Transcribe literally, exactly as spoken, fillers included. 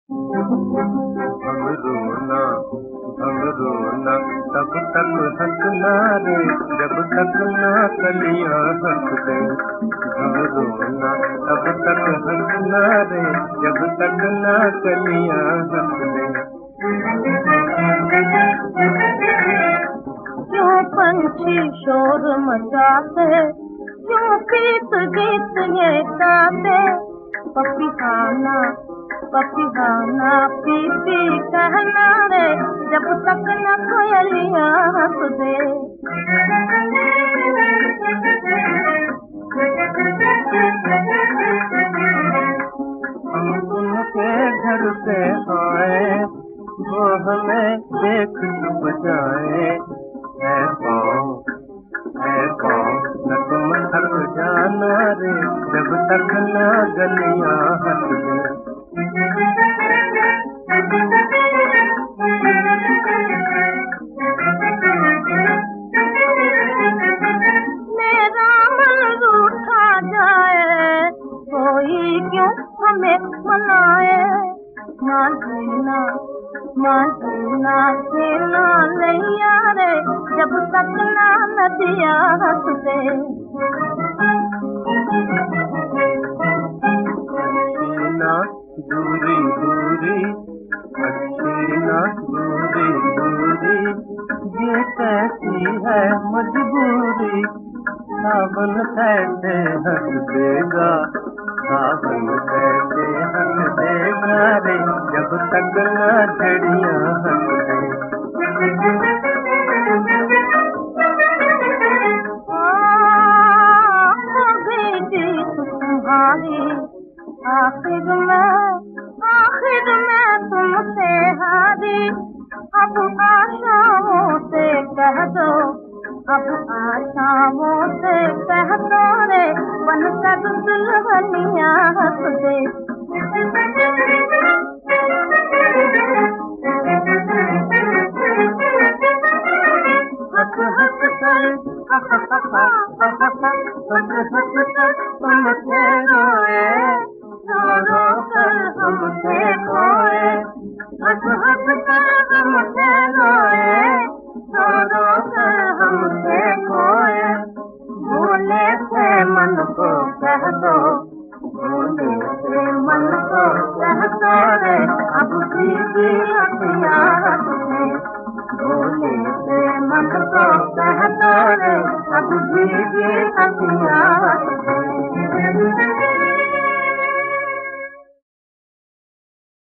हम रोना हम रोना तब तक हंसना रे, जब तक ना कलियां हंस दे। हम रोना तब तक हंसना रे, जब तक ना कलियां हंस दे। क्यों पंछी शोर मचाते, क्यों गीत गीत ये गाते, पपीहाना पपीहाना पी पी कहना रे, जब तक न कोयलियां हंस दे। हम उनके घर से आए, वो हमें देख छुप जाए। है पाँव है पाँव न तुम थक जाना रे, जब तक न गलियां हंस दे। मेरा मन रूठा जाए, कोई क्यों हमें मनाए। मांझीना मांझीना खेला लैया रे, जब तक ना नदिया हंस दे। अच्छी ना दूरी दूरी, अच्छी ना दूरी दूरी, ये कैसी है मजबूरी। सावन कैसे हंस देगा, सावन कैसे हंस देगा रे, जब तक ना झड़ियां हंस दे। तुम्हारी आखिर में आखिर में तुमसे हारी। अब आशाओं से कह दो, अब आशाओं से कह दो रे, बनकर दुल्हनियां हंस दे। हंस हंस कर हंस हंस हंस हंस कर तुमसे रोए, रो रो कर हमसे खोए। हंस हंस कर हमसे रोए, रो रो कर हमसे खोए। भोले से मन को कह दो, भोले से मन को कह दो रे, अब भी अखियां हंस दे। भोले से मन को